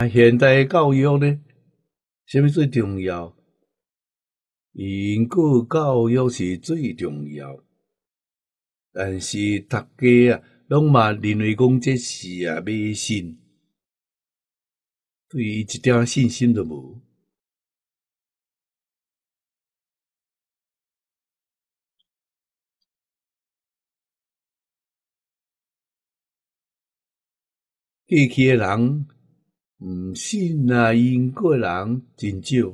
现代教育呢，什么最重要？因果教育是最重要，但是大家啊，拢嘛认为讲这是迷信，对伊一点信心都无。过去诶人毋信因果诶人真少，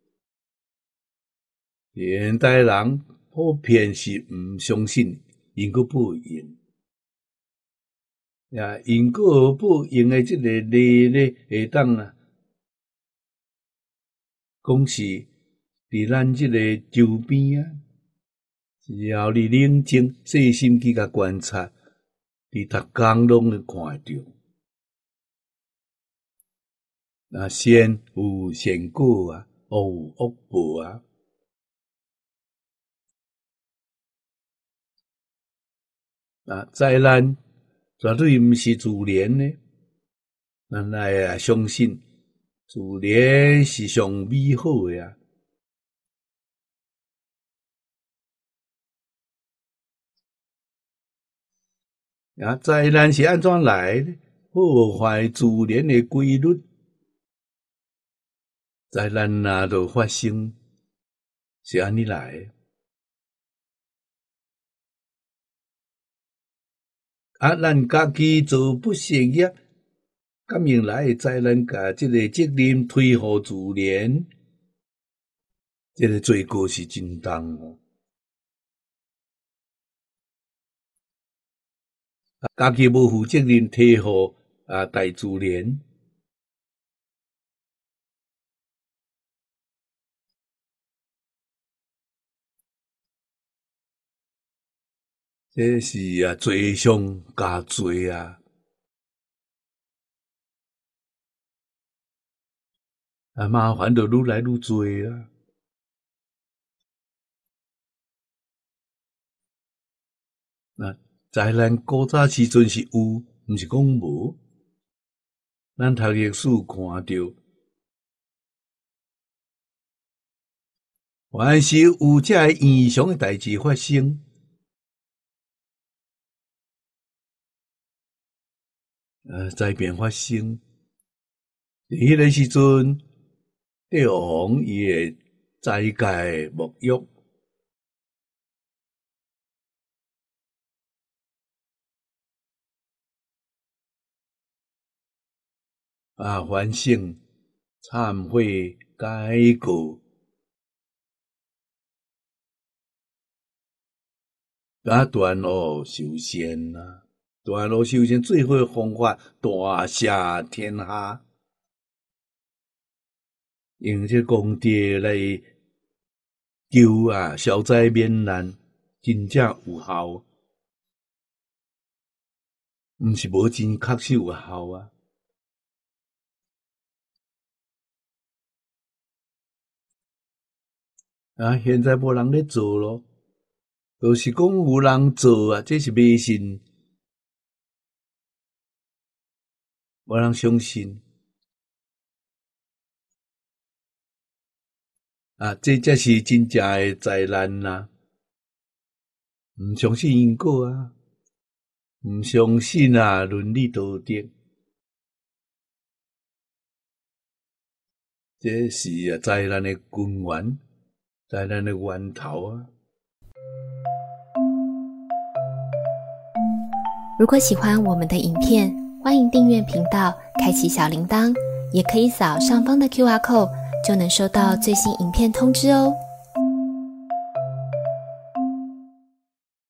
现代人普遍是毋相信因果报应。因果报应诶即个理呢，会当讲是伫咱即个周边只要你冷静细心去甲观察，你逐工拢会看得到。善有善果恶有恶报灾难绝对毋是自然的，咱来相信自然是上美好的灾难是安怎来的？破坏自然的规律，灾难就发生，是安尼来的。咱家己做不善业，感应来的灾难，甲即个责任推互自然，即个罪过是真重家己无负责任推互大自然，这是罪上加罪麻烦就愈来愈多灾难古早时阵是有，毋是讲无。咱读历史看到，凡是有这异常的代志发生，灾变发生，迄个时阵，帝王伊会斋戒沐浴。反省、忏悔、改过，断恶修善断恶修善最好的方法，大赦天下，用这功德来求消灾免难，真正有效，毋是无真确实有效现在无人咧做咯，就是讲有人做这是迷信，无人相信这才是真正的灾难毋相信因果毋相信伦理道德，这是灾难的根源，灾难的源头如果喜欢我们的影片，欢迎订阅频道，开启小铃铛，也可以扫上方的 QR code，就能收到最新影片通知哦。